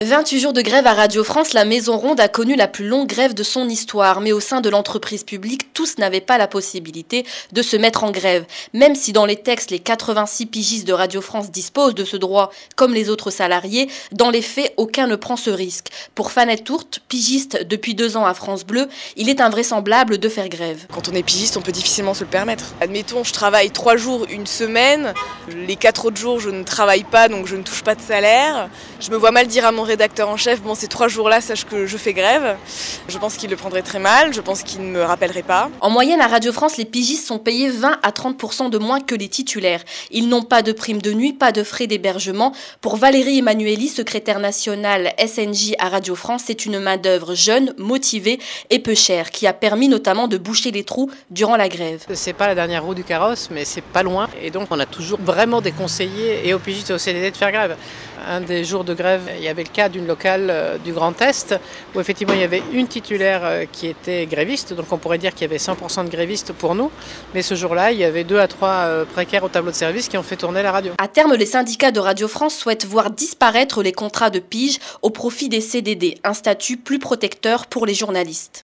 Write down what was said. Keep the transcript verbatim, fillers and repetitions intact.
vingt-huit jours de grève à Radio France, la Maison Ronde a connu la plus longue grève de son histoire. Mais au sein de l'entreprise publique, tous n'avaient pas la possibilité de se mettre en grève. Même si dans les textes, les quatre-vingt-six pigistes de Radio France disposent de ce droit comme les autres salariés, dans les faits, aucun ne prend ce risque. Pour Fanette Tourte, pigiste depuis deux ans à France Bleu, il est invraisemblable de faire grève. Quand on est pigiste, on peut difficilement se le permettre. Admettons, je travaille trois jours, une semaine. Les quatre autres jours, je ne travaille pas, donc je ne touche pas de salaire. Je me vois mal dire à mon rédacteur en chef, bon ces trois jours-là, sache que je fais grève. Je pense qu'il le prendrait très mal, je pense qu'il ne me rappellerait pas. En moyenne, à Radio France, les pigistes sont payés vingt à trente pour cent de moins que les titulaires. Ils n'ont pas de prime de nuit, pas de frais d'hébergement. Pour Valérie Emmanueli, secrétaire nationale S N J à Radio France, c'est une main-d'œuvre jeune, motivée et peu chère, qui a permis notamment de boucher les trous durant la grève. C'est pas la dernière roue du carrosse, mais c'est pas loin. Et donc, on a toujours vraiment des conseillers et aux pigistes et au C D D de faire grève. Un des jours de grève, il y avait le cas d'une locale du Grand Est, où effectivement il y avait une titulaire qui était gréviste, donc on pourrait dire qu'il y avait cent pour cent de grévistes pour nous, mais ce jour-là, il y avait deux à trois précaires au tableau de service qui ont fait tourner la radio. À terme, les syndicats de Radio France souhaitent voir disparaître les contrats de pige au profit des C D D, un statut plus protecteur pour les journalistes.